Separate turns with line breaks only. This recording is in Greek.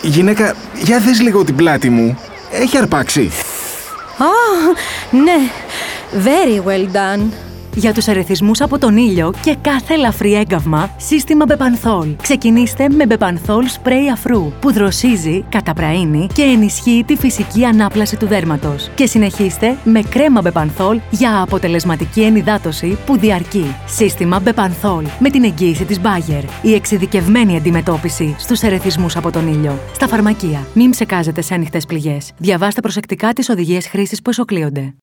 Γυναίκα, για δες λίγο την πλάτη μου. Έχει αρπάξει.
Ναι. Very well done.
Για τους ερεθισμούς από τον ήλιο και κάθε ελαφρύ έγκαυμα, σύστημα Μπεπανθόλ. Ξεκινήστε με Μπεπανθόλ σπρέι αφρού, που δροσίζει, καταπραίνει και ενισχύει τη φυσική ανάπλαση του δέρματος. Και συνεχίστε με κρέμα Μπεπανθόλ για αποτελεσματική ενυδάτωση που διαρκεί. Σύστημα Μπεπανθόλ με την εγγύηση της Bayer. Η εξειδικευμένη αντιμετώπιση στους ερεθισμούς από τον ήλιο. Στα φαρμακεία. Μην ψεκάζετε σε ανοιχτές πληγές. Διαβάστε προσεκτικά τις οδηγίες χρήσης που εσωκλείονται.